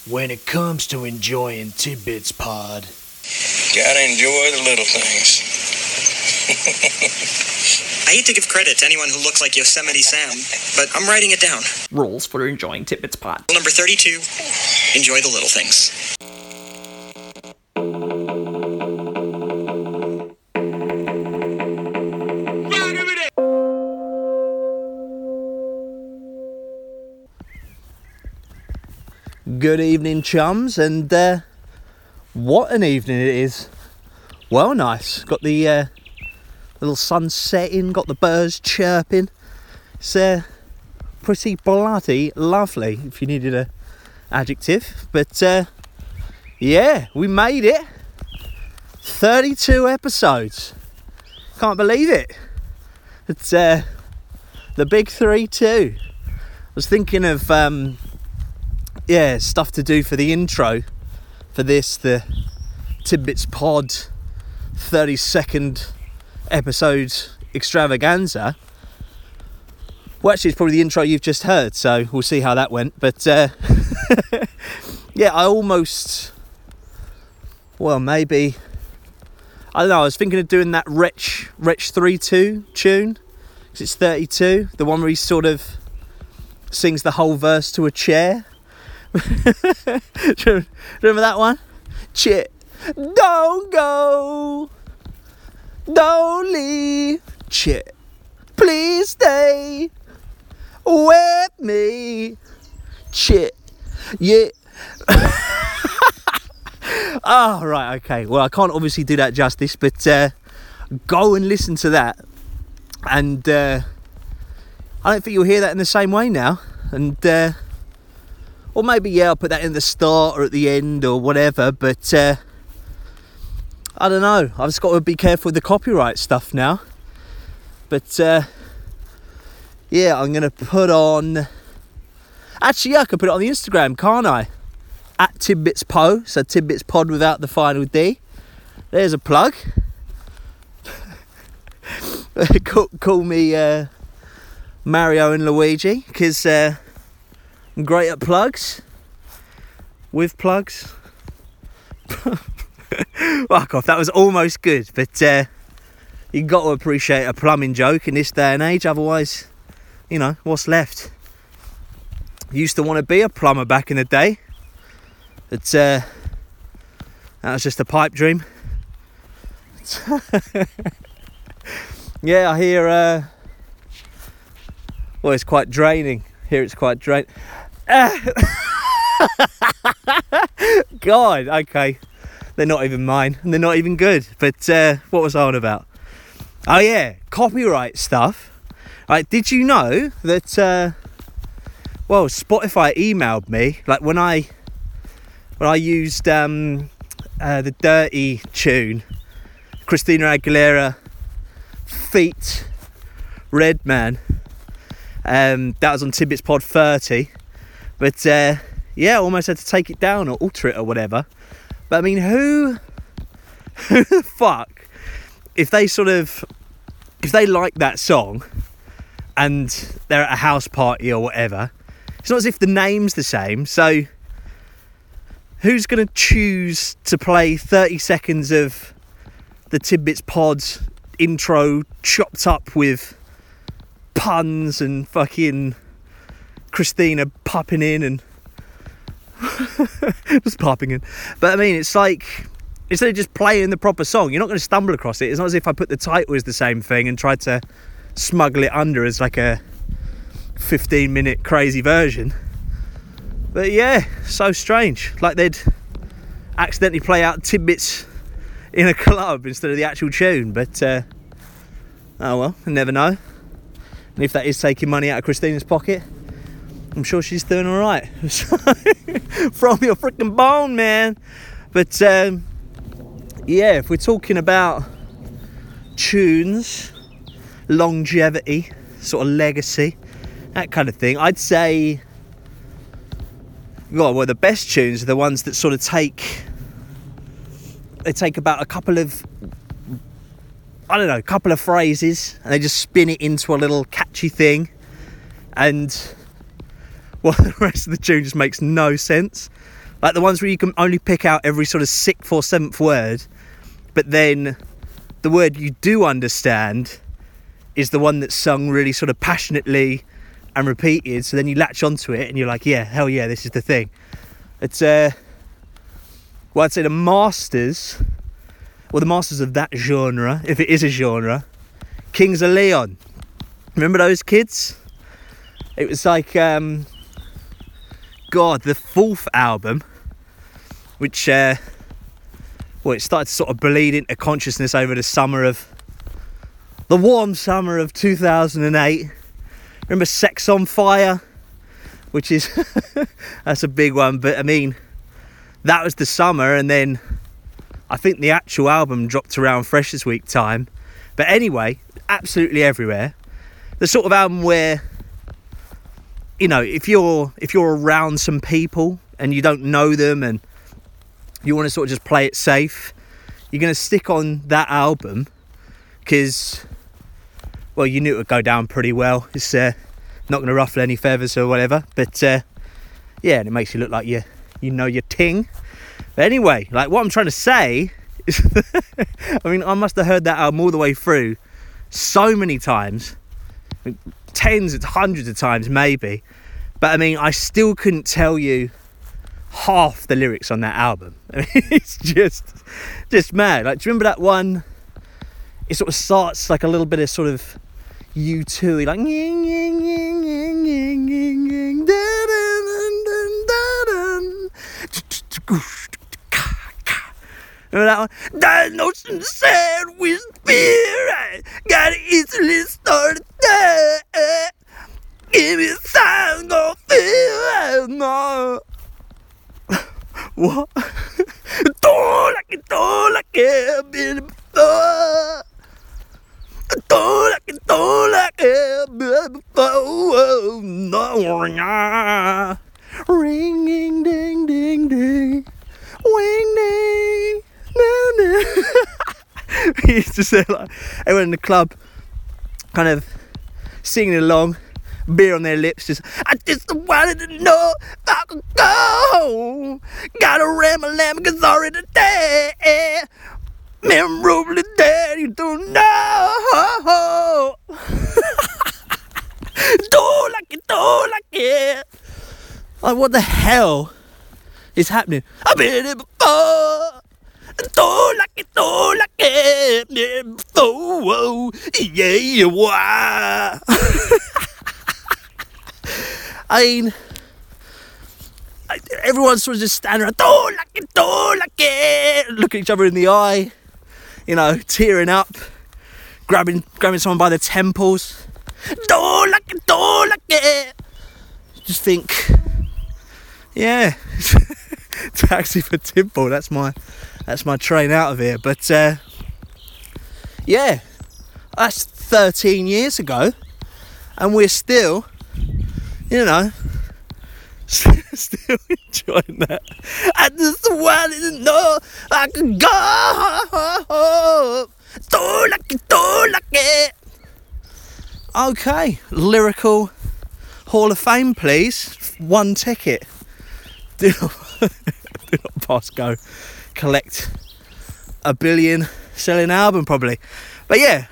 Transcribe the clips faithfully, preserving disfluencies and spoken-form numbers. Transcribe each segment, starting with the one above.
when it comes to enjoying Tidbits Pod. Gotta enjoy the little things. I hate to give credit to anyone who looks like Yosemite Sam, but I'm writing it down. Rules for enjoying Tidbits Pod. Rule number thirty-two, enjoy the little things. Good evening, chums, and uh, what an evening it is. Well, nice. Got the uh, little sun setting, got the birds chirping. It's uh, pretty bloody lovely, if you needed a adjective. But uh, yeah, we made it. thirty-two episodes. Can't believe it. It's uh, the big three two. I was thinking of um, yeah, stuff to do for the intro for this, the Tidbits Pod thirty second episode extravaganza. Well, actually, it's probably the intro you've just heard, so we'll see how that went. But uh, yeah, I almost, well, maybe, I don't know, I was thinking of doing that Wretch Wretch three two tune, because it's thirty-two, the one where he sort of sings the whole verse to a chair. Remember that one? Chit, don't go, don't leave, chit, please stay with me, chit, yeah. Oh, right, okay. Well, I can't obviously do that justice, but uh, go and listen to that. And uh, I don't think you'll hear that in the same way now. And uh, or maybe, yeah, I'll put that in the start or at the end or whatever, but uh, I don't know. I've just got to be careful with the copyright stuff now. But uh, yeah, I'm going to put on... Actually, yeah, I could put it on the Instagram, can't I? At Tidbits Po, so Tidbits Pod without the final D. There's a plug. call, call me uh, Mario and Luigi, because... Uh, I'm great at plugs. With plugs. Fuck off, that was almost good. But uh, you've got to appreciate a plumbing joke in this day and age. Otherwise, you know, what's left? Used to want to be a plumber back in the day. But uh, that was just a pipe dream. Yeah, I hear... Uh, well, it's quite draining. Here it's quite draining. God, okay. They're not even mine, and they're not even good. But uh, what was I on about? Oh yeah, copyright stuff. Right, did you know that, uh, well, Spotify emailed me, like when I, when I used um, uh, the Dirty tune, Christina Aguilera, feat. Redman. Um, that was on Tidbits Pod thirty, but uh, yeah, I almost had to take it down or alter it or whatever. But I mean, who, who the fuck, if they sort of, if they like that song and they're at a house party or whatever, it's not as if the name's the same. So who's going to choose to play thirty seconds of the Tidbits Pod intro chopped up with puns and fucking Christina popping in and just popping in. But I mean, it's like, instead of just playing the proper song, you're not going to stumble across it. It's not as if I put the title as the same thing and tried to smuggle it under as like a fifteen minute crazy version. But yeah, so strange. Like they'd accidentally play out Tidbits in a club instead of the actual tune. But uh, oh well, you never know. And if that is taking money out of Christina's pocket, I'm sure she's doing all right. From your freaking bone, man. But um, yeah, if we're talking about tunes, longevity, sort of legacy, that kind of thing, I'd say, well, well, the best tunes are the ones that sort of take, they take about a couple of, I don't know, a couple of phrases, and they just spin it into a little catchy thing, and well, the rest of the tune just makes no sense. Like the ones where you can only pick out every sort of sixth or seventh word, but then the word you do understand is the one that's sung really sort of passionately and repeated, so then you latch onto it and you're like, yeah, hell yeah, this is the thing. It's, uh, well, I'd say the masters, well, the masters of that genre, if it is a genre, Kings of Leon. Remember those kids? It was like, um, God, the fourth album, which, uh, well, it started to sort of bleed into consciousness over the summer of, the warm summer of two thousand eight. Remember Sex on Fire? Which is, that's a big one, but I mean, that was the summer, and then I think the actual album dropped around Freshers Week time. But anyway, absolutely everywhere. The sort of album where, you know, if you're if you're around some people and you don't know them and you want to sort of just play it safe, you're going to stick on that album because, well, you knew it would go down pretty well. It's uh, not going to ruffle any feathers or whatever, but uh, yeah, and it makes you look like you you know your ting. But anyway, like what I'm trying to say is, I mean, I must have heard that album all the way through so many times, tens of hundreds of times maybe, but I mean, I still couldn't tell you half the lyrics on that album. I mean, it's just just mad. Like, do you remember that one? It sort of starts like a little bit of sort of U two, like remember that one? Diagnosing sad with fear, I gotta easily start that. Give me a sign, gonna feel no. What? Don't like it, don't like it, been before. Don't like it, don't like it, been before. No, ring, ding, ding, ding, wing, ding, ding, ding. He used to say like everyone in the club, kind of singing along, beer on their lips, just I just wanted to know if I could go. Got a ram a lamb cause already dead. Memorably dead, you don't know. Don't like it, don't like it. Like, what the hell is happening? I've been here before. Don't like it, don't like it. Yeah, before. Yeah, why? I mean, everyone's sort of just standing around, don't like it, don't like it, look at each other in the eye, you know, tearing up, grabbing grabbing someone by the temples, don't like it, don't like it. Just think, yeah, Taxi for Timble, that's my, that's my train out of here, but uh, yeah, that's thirteen years ago, and we're still, you know, still enjoying that. I just wanted to know I could go. Don't like it, don't like it. Okay, lyrical Hall of Fame, please. One ticket. Do not, do not pass go. Collect a billion selling album probably. But yeah.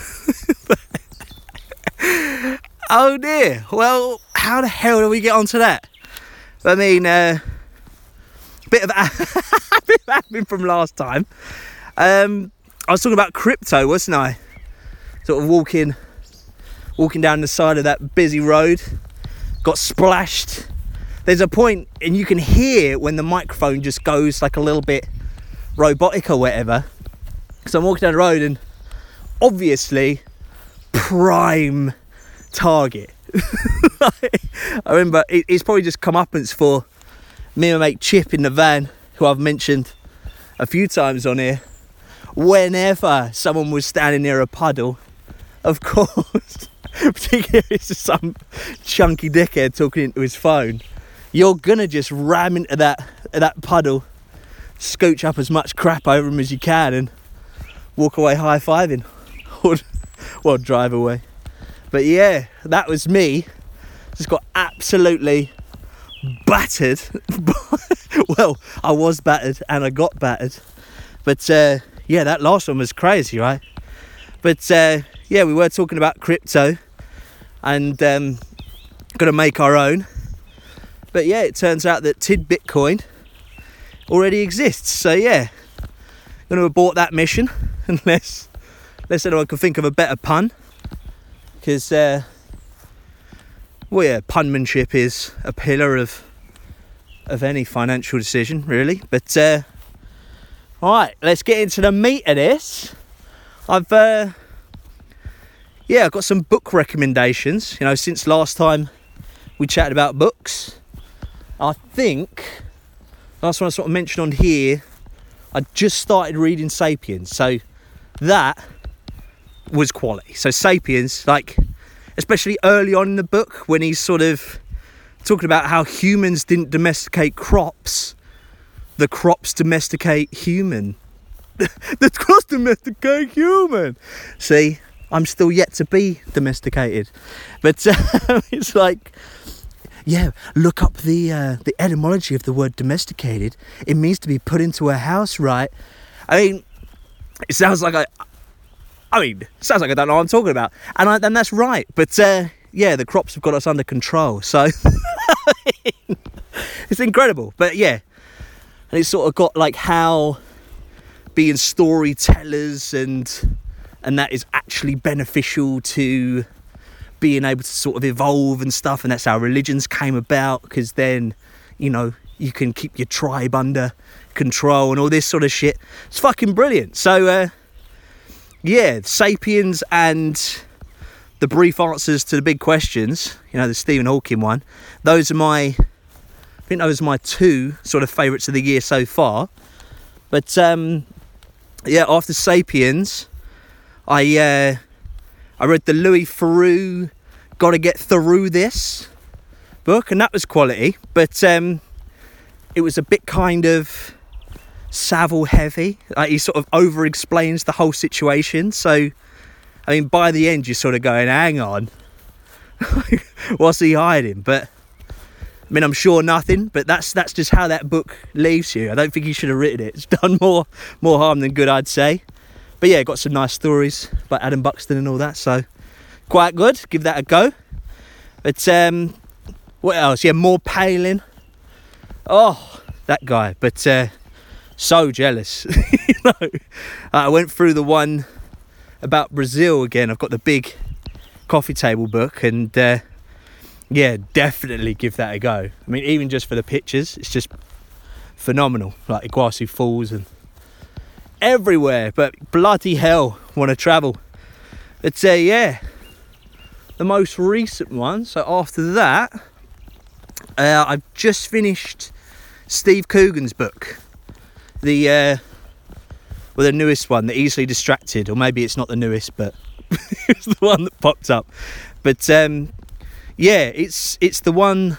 Oh dear. Well, how the hell do we get onto that? I mean, uh, bit of a bit of admin from last time. Um, I was talking about crypto, wasn't I? Sort of walking, walking down the side of that busy road, got splashed. There's a point, and you can hear when the microphone just goes like a little bit robotic or whatever. So I'm walking down the road, and obviously, prime target. I remember it, it's probably just comeuppance for me and my mate Chip in the van, who I've mentioned a few times on here. Whenever someone was standing near a puddle, of course, particularly if it's some chunky dickhead talking into his phone, you're gonna just ram into that that puddle, scooch up as much crap over him as you can, and walk away high-fiving, or well, drive away. But yeah, that was me. Just got absolutely battered by, Well, I was battered and I got battered. But uh, yeah, that last one was crazy, right? But uh, yeah, we were talking about crypto and um, going to make our own. But yeah, it turns out that Tid Bitcoin already exists. So yeah, going to abort that mission unless, unless anyone can think of a better pun. Because, uh, well yeah, punmanship is a pillar of of any financial decision, really. But uh, alright, let's get into the meat of this. I've uh, yeah, I've got some book recommendations. You know, since last time we chatted about books, I think last one I sort of mentioned on here, I just started reading Sapiens, so that was quality. So Sapiens, like, especially early on in the book when he's sort of talking about how humans didn't domesticate crops, the crops domesticate human. The crops domesticate human. See, I'm still yet to be domesticated, but uh, it's like, yeah, look up the uh, the etymology of the word domesticated. It means to be put into a house, right? I mean, it sounds like I. I mean, it sounds like I don't know what I'm talking about, and I, and that's right. But uh, yeah, the crops have got us under control, so it's incredible. But yeah, and it's sort of got like how being storytellers and and that is actually beneficial to being able to sort of evolve and stuff, and that's how religions came about, because then, you know, you can keep your tribe under control and all this sort of shit. It's fucking brilliant. So uh, yeah, Sapiens and the brief answers to the big questions, you know, the Stephen Hawking one, those are my, I think those are my two sort of favourites of the year so far. But um, yeah, after Sapiens, I uh, I read the Louis Theroux Gotta Get Through This book, and that was quality, but um, it was a bit kind of Savile heavy. Like, he sort of over explains the whole situation, so I mean by the end you're sort of going, hang on, what's he hiding? But I mean, I'm sure nothing, but that's that's just how that book leaves you. I don't think you should have written it. It's done more more harm than good, I'd say. But yeah, got some nice stories about Adam Buxton and all that, so quite good. Give that a go. But um, what else? Yeah, more Palin. Oh, that guy. But uh, so jealous. You know, I went through the one about Brazil again. I've got the big coffee table book, and uh, yeah, definitely give that a go. I mean, even just for the pictures, it's just phenomenal. Like Iguazu Falls and everywhere. But bloody hell, want to travel. But uh, yeah, the most recent one. So after that, uh, I've just finished Steve Coogan's book, the uh, well, the newest one, The Easily Distracted, or maybe it's not the newest, but it's the one that popped up. But um, yeah, it's it's the one.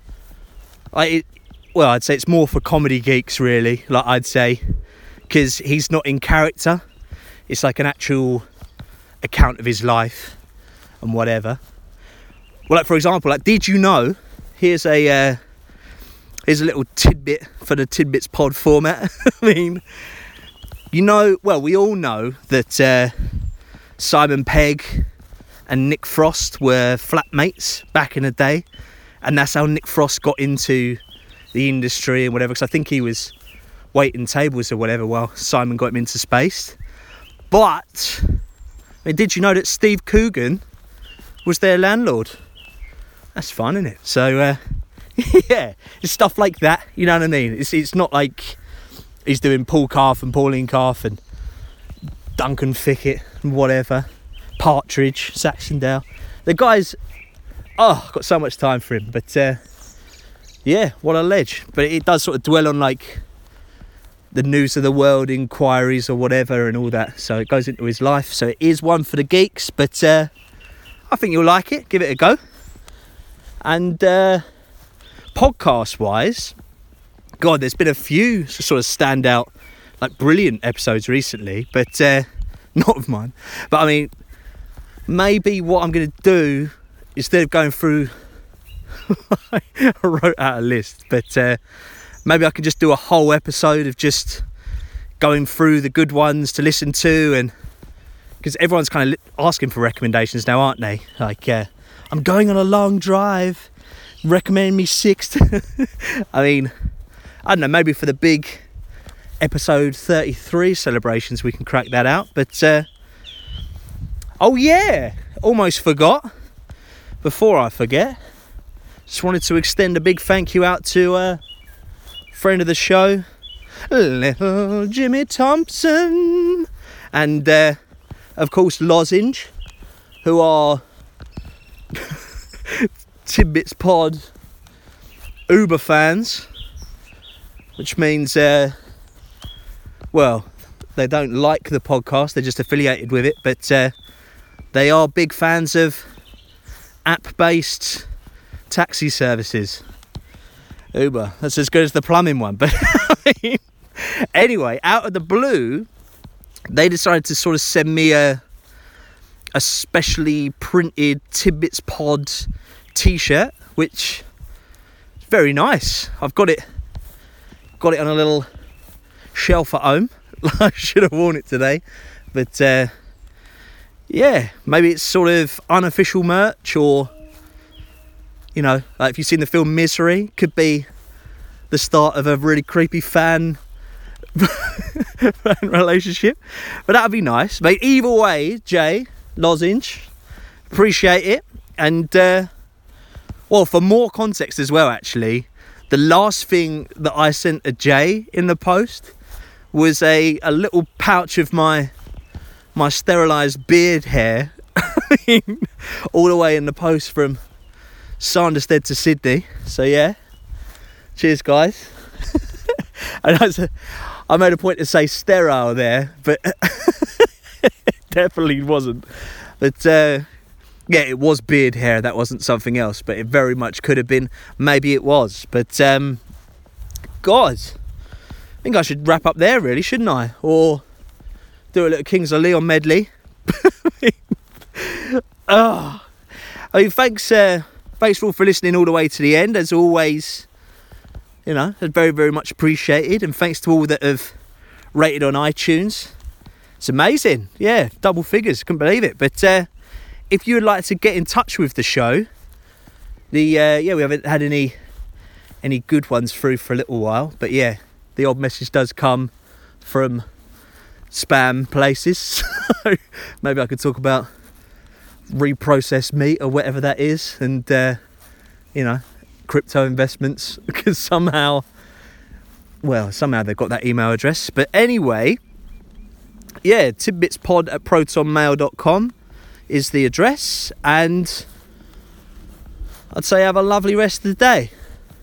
I it, well, I'd say it's more for comedy geeks, really. Like I'd say, because he's not in character. It's like an actual account of his life and whatever. Well, like for example, like did you know? Here's a uh, here's a little tidbit for the Tidbits pod format. I mean, you know, well, we all know that uh, Simon Pegg and Nick Frost were flatmates back in the day, and that's how Nick Frost got into the industry and whatever, because I think he was waiting tables or whatever while Simon got him into space. But I mean, did you know that Steve Coogan was their landlord? That's fun, isn't it? So uh, yeah, it's stuff like that, you know what I mean? It's it's not like he's doing Paul Calf and Pauline Calf and Duncan Fickett and whatever, Partridge, Saxondale. The guy's, oh, I've got so much time for him. But uh, yeah, what a ledge. But it does sort of dwell on like the news of the world inquiries or whatever and all that. So it goes into his life. So it is one for the geeks, but uh, I think you'll like it. Give it a go. And uh, podcast-wise, God, there's been a few sort of standout, like brilliant episodes recently, but uh, not of mine. But I mean, maybe what I'm going to do, instead of going through, I wrote out a list, but uh, maybe I can just do a whole episode of just going through the good ones to listen to, and because everyone's kind of asking for recommendations now, aren't they? Like, uh, I'm going on a long drive, recommend me six. I mean, I don't know, maybe for the big episode thirty-three celebrations we can crack that out. But uh, oh yeah, almost forgot. Before I forget, just wanted to extend a big thank you out to a friend of the show, Little Jimmy Thompson, and uh, of course Lozenge, who are Tidbits Pod Uber fans, which means uh, well, they don't like the podcast, they're just affiliated with it, but uh, they are big fans of app-based taxi services. Uber, that's as good as the plumbing one. But I mean, anyway, out of the blue, they decided to sort of send me a a specially printed Tidbits Pod t-shirt, which is very nice. I've got it got it on a little shelf at home. I should have worn it today, but uh, yeah, maybe it's sort of unofficial merch, or, you know, like if you've seen the film Misery, could be the start of a really creepy fan, fan relationship. But that'd be nice. But either way, Jay, Lozenge, appreciate it. And, uh, well, for more context as well, actually, the last thing that I sent to Jay in the post was a, a little pouch of my my sterilised beard hair all the way in the post from Sanderstead to Sydney. So yeah, cheers guys. And I, was, I made a point to say sterile there, but it definitely wasn't. But uh, yeah, it was beard hair, that wasn't something else, but it very much could have been. Maybe it was, but um, God, I think I should wrap up there really, shouldn't I? Or do a little Kings of Leon medley. Oh, I mean, thanks, uh, thanks all for listening all the way to the end. As always, you know, it's very, very much appreciated. And thanks to all that have rated on iTunes. It's amazing. Yeah, double figures. Couldn't believe it. But uh, if you would like to get in touch with the show, the uh, yeah, we haven't had any any good ones through for a little while. But yeah, the odd message does come from spam places. So maybe I could talk about reprocessed meat or whatever that is, and uh, you know, crypto investments, because somehow well somehow they've got that email address. But anyway, yeah, tidbitspod at protonmail dot com is the address, and I'd say have a lovely rest of the day.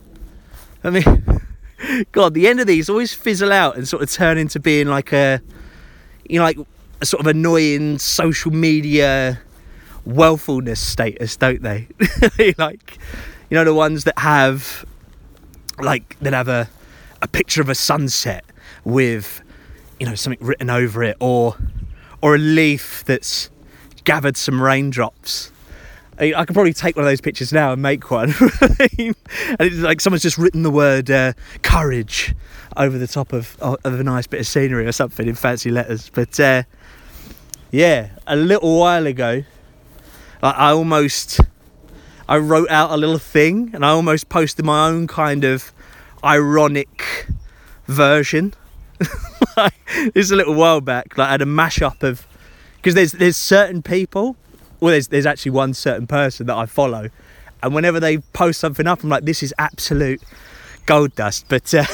I mean, God, the end of these always fizzle out and sort of turn into being like a, you know, like a sort of annoying social media wealthfulness status, don't they? Like, you know, the ones that have, like, that have a, a picture of a sunset with, you know, something written over it, or or a leaf that's gathered some raindrops. I mean, I could probably take one of those pictures now and make one. And it's like someone's just written the word uh, courage over the top of, of a nice bit of scenery or something in fancy letters. But uh, yeah, a little while ago, I, I almost, I wrote out a little thing, and I almost posted my own kind of ironic version. Like, this is a little while back. Like, I had a mashup of, because there's there's certain people, well, there's there's actually one certain person that I follow, and whenever they post something up, I'm like, this is absolute gold dust. But uh,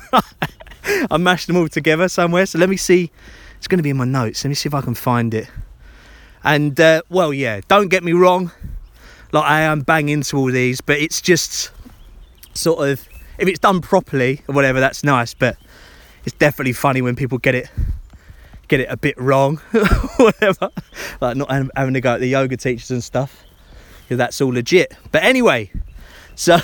I mashed them all together somewhere. So let me see. It's going to be in my notes. Let me see if I can find it. And uh, well, yeah, don't get me wrong. Like, I am banging into all these, but it's just sort of, if it's done properly or whatever, that's nice. But it's definitely funny when people get it get it a bit wrong, whatever. Like, not having to go at the yoga teachers and stuff, because that's all legit. But anyway, so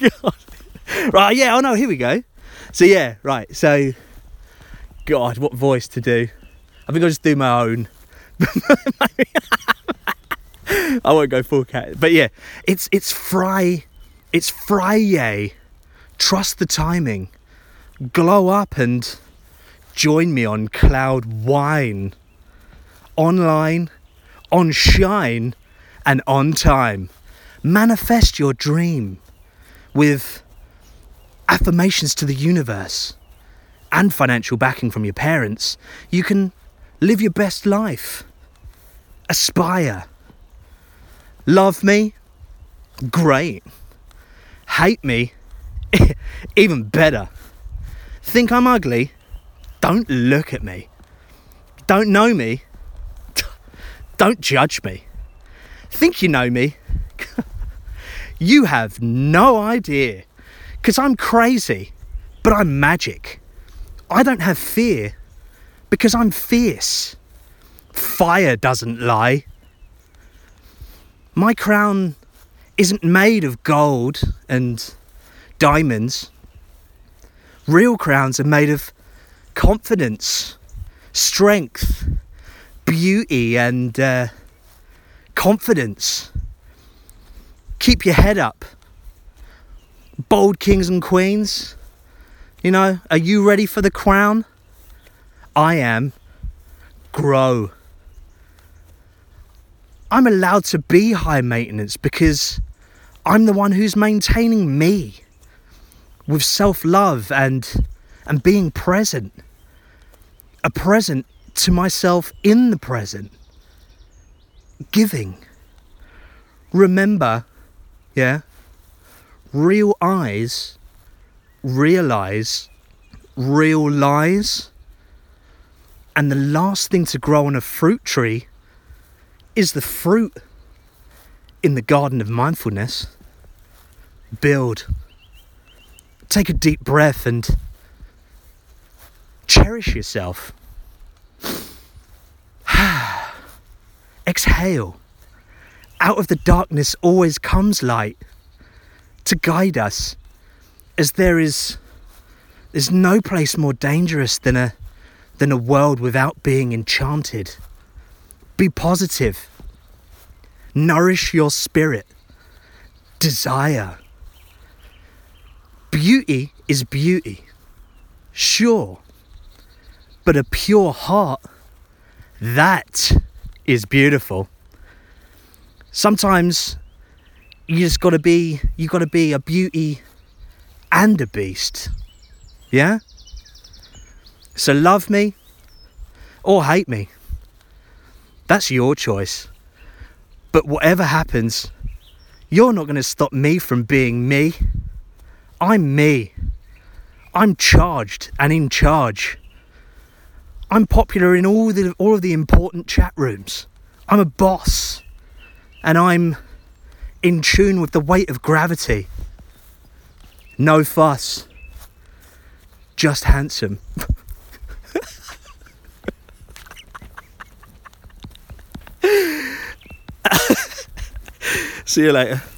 right, yeah, oh no, here we go. So yeah, right, so God, what voice to do? I think I'll just do my own. I won't go full cat, but yeah, it's it's Fry, it's Friday. Trust the timing. glow up and join me on Cloud Wine. Online, on Shine, and on time. Manifest your dream with affirmations to the universe and financial backing from your parents. You can live your best life. Aspire. Love me? Great. Hate me? Even better. Think I'm ugly? Don't look at me. Don't know me? Don't judge me. Think you know me? You have no idea. 'Cause I'm crazy, but I'm magic. I don't have fear because I'm fierce. Fire doesn't lie. My crown isn't made of gold and diamonds. Real crowns are made of confidence, strength, beauty and uh, confidence. Keep your head up. Bold kings and queens, you know, are you ready for the crown? I am. Grow. I'm allowed to be high maintenance because I'm the one who's maintaining me with self-love and and being present. A present to myself in the present. Giving. Remember, yeah, real eyes realize real lies. And the last thing to grow on a fruit tree is the fruit in the garden of mindfulness. Build. Take a deep breath and cherish yourself. Exhale. Out of the darkness always comes light to guide us, as there is there's no place more dangerous than a than a world without being enchanted. Be positive. Nourish your spirit. Desire. Beauty is beauty, sure, but a pure heart, that is beautiful. Sometimes you just gotta be, you gotta be a beauty and a beast, yeah? So love me or hate me. That's your choice. But whatever happens, you're not gonna stop me from being me. I'm me. I'm charged and in charge. I'm popular in all the all of the important chat rooms. I'm a boss. And I'm in tune with the weight of gravity. No fuss. Just handsome. See you later.